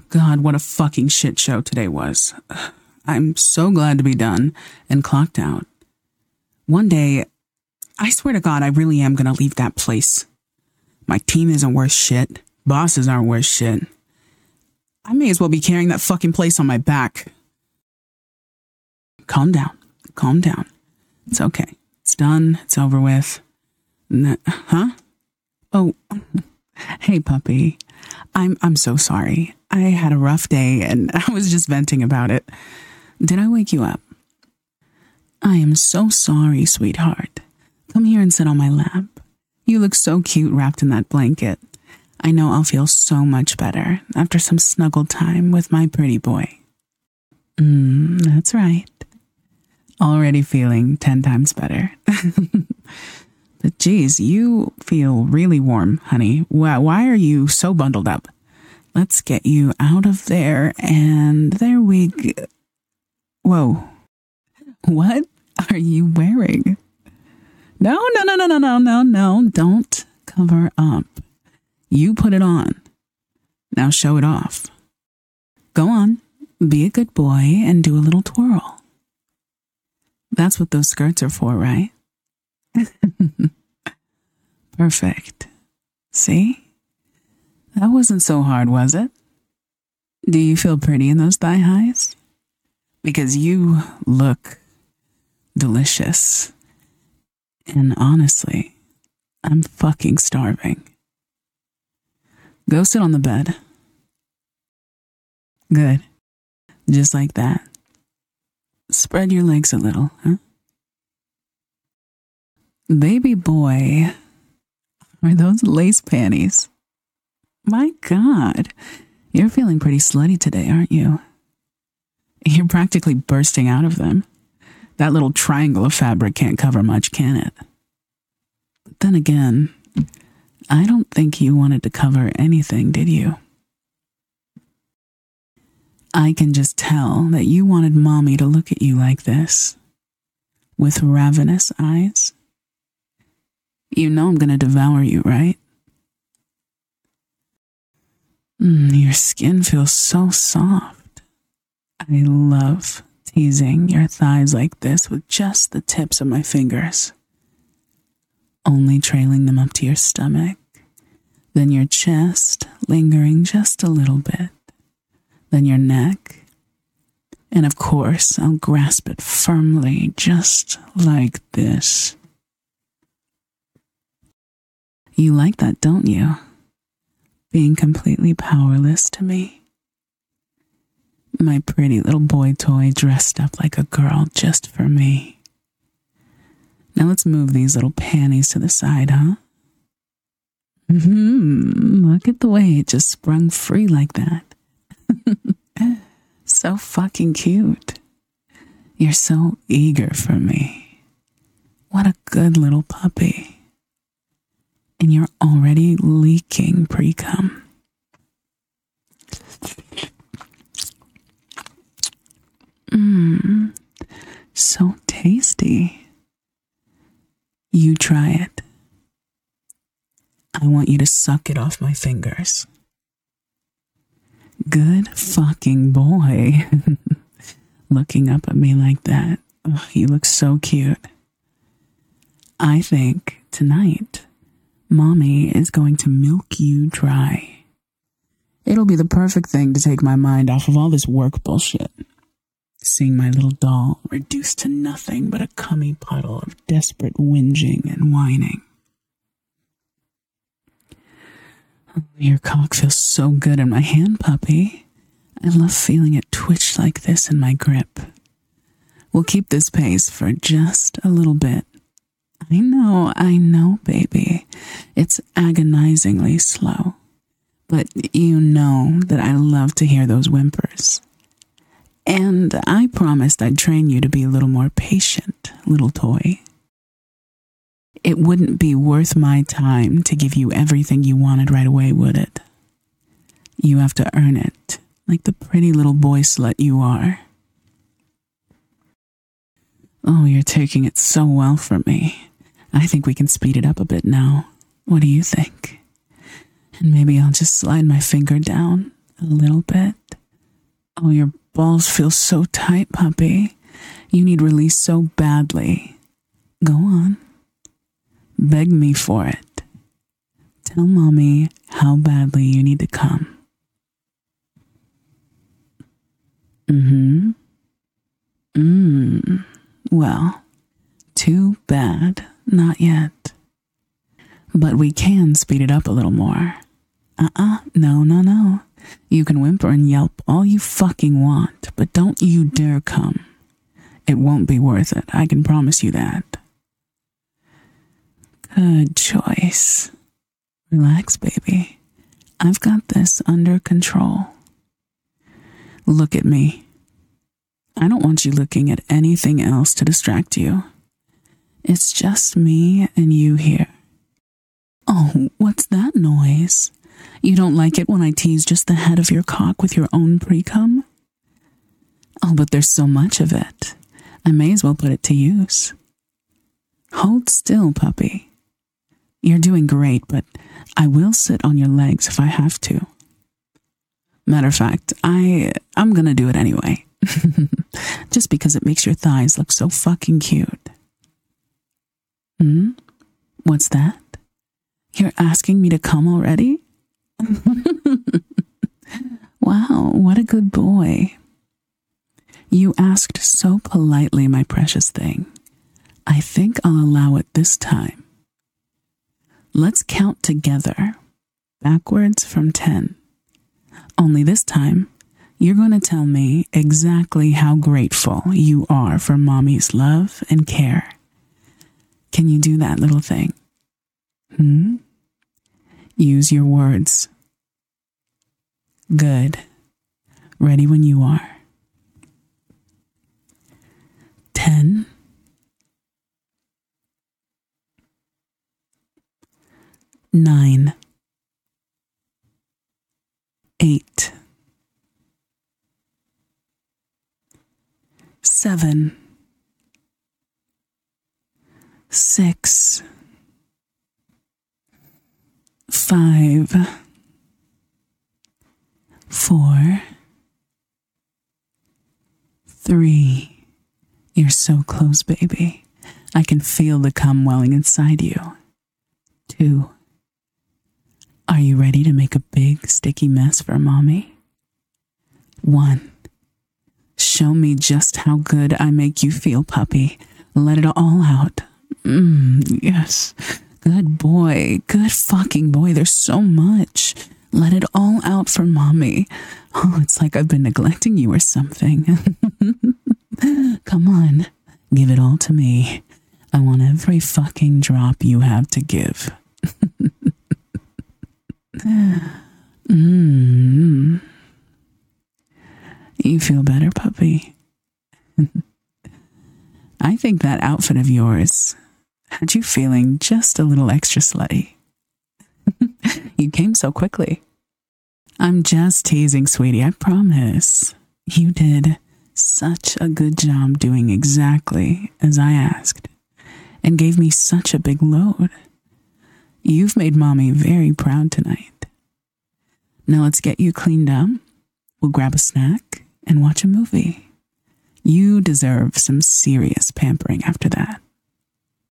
God, what a fucking shit show today was. I'm so glad to be done and clocked out. One day, I swear to God, I really am going to leave that place. My team isn't worth shit. Bosses aren't worth shit. I may as well be carrying that fucking place on my back. Calm down. Calm down. It's okay. It's done. It's over with. Huh? Oh, hey, puppy. I'm so sorry. I had a rough day and I was just venting about it. Did I wake you up? I am so sorry, sweetheart. Come here and sit on my lap. You look so cute wrapped in that blanket. I know I'll feel so much better after some snuggle time with my pretty boy. That's right. Already feeling 10 times better. But geez, you feel really warm, honey. Why are you so bundled up? Let's get you out of there, and there we go. Whoa. What are you wearing? No. Don't cover up. You put it on. Now show it off. Go on, be a good boy and do a little twirl. That's what those skirts are for, right? Perfect. See? That wasn't so hard, was it? Do you feel pretty in those thigh highs? Because you look delicious. And honestly, I'm fucking starving. Go sit on the bed. Good. Just like that. Spread your legs a little, huh? Baby boy, are those lace panties? My God, you're feeling pretty slutty today, aren't you? You're practically bursting out of them. That little triangle of fabric can't cover much, can it? But then again, I don't think you wanted to cover anything, did you? I can just tell that you wanted mommy to look at you like this, with ravenous eyes. You know I'm gonna devour you, right? Your skin feels so soft. I love teasing your thighs like this with just the tips of my fingers. Only trailing them up to your stomach, then your chest, lingering just a little bit, then your neck, and of course I'll grasp it firmly just like this. You like that, don't you? Being completely powerless to me. My pretty little boy toy dressed up like a girl just for me. Now let's move these little panties to the side, huh? Look at the way it just sprung free like that. So fucking cute. You're so eager for me. What a good little puppy. And you're already leaking pre-cum. So tasty. You try it. I want you to suck it off my fingers. Good fucking boy. Looking up at me like that. Oh, you look so cute. I think tonight, Mommy is going to milk you dry. It'll be the perfect thing to take my mind off of all this work bullshit. Seeing my little doll reduced to nothing but a cummy puddle of desperate whinging and whining. Oh, your cock feels so good in my hand, puppy. I love feeling it twitch like this in my grip. We'll keep this pace for just a little bit. I know, baby. It's agonizingly slow. But you know that I love to hear those whimpers. And I promised I'd train you to be a little more patient, little toy. It wouldn't be worth my time to give you everything you wanted right away, would it? You have to earn it, like the pretty little boy slut you are. Oh, you're taking it so well from me. I think we can speed it up a bit now. What do you think? And maybe I'll just slide my finger down A little bit? Oh, your balls feel so tight, puppy. You need release so badly. Go on. Beg me for it. Tell mommy how badly you need to come. Well, too bad. Not yet. But we can speed it up a little more. No. You can whimper and yelp all you fucking want, but don't you dare come. It won't be worth it, I can promise you that. Good choice. Relax, baby. I've got this under control. Look at me. I don't want you looking at anything else to distract you. It's just me and you here. Oh, what's that noise? You don't like it when I tease just the head of your cock with your own pre-cum? Oh, but there's so much of it. I may as well put it to use. Hold still, puppy. You're doing great, but I will sit on your legs if I have to. Matter of fact, I'm gonna do it anyway. Just because it makes your thighs look so fucking cute. What's that? You're asking me to come already? Wow, what a good boy. You asked so politely, my precious thing. I think I'll allow it this time. Let's count together, backwards from 10. Only this time, you're going to tell me exactly how grateful you are for mommy's love and care. Can you do that, little thing? Use your words. Good. Ready when you are. 10. 9. 8. 7. 6. 5. 4. 3. You're so close, baby. I can feel the cum welling inside you. 2. Are you ready to make a big, sticky mess for mommy? 1. Show me just how good I make you feel, puppy. Let it all out. Yes. Good boy. Good fucking boy. There's so much. Let it all out for mommy. Oh, it's like I've been neglecting you or something. Come on. Give it all to me. I want every fucking drop you have to give. You feel better, puppy? I think that outfit of yours had you feeling just a little extra slutty. You came so quickly. I'm just teasing, sweetie, I promise. You did such a good job doing exactly as I asked, and gave me such a big load. You've made mommy very proud tonight. Now let's get you cleaned up. We'll grab a snack and watch a movie. You deserve some serious pampering after that.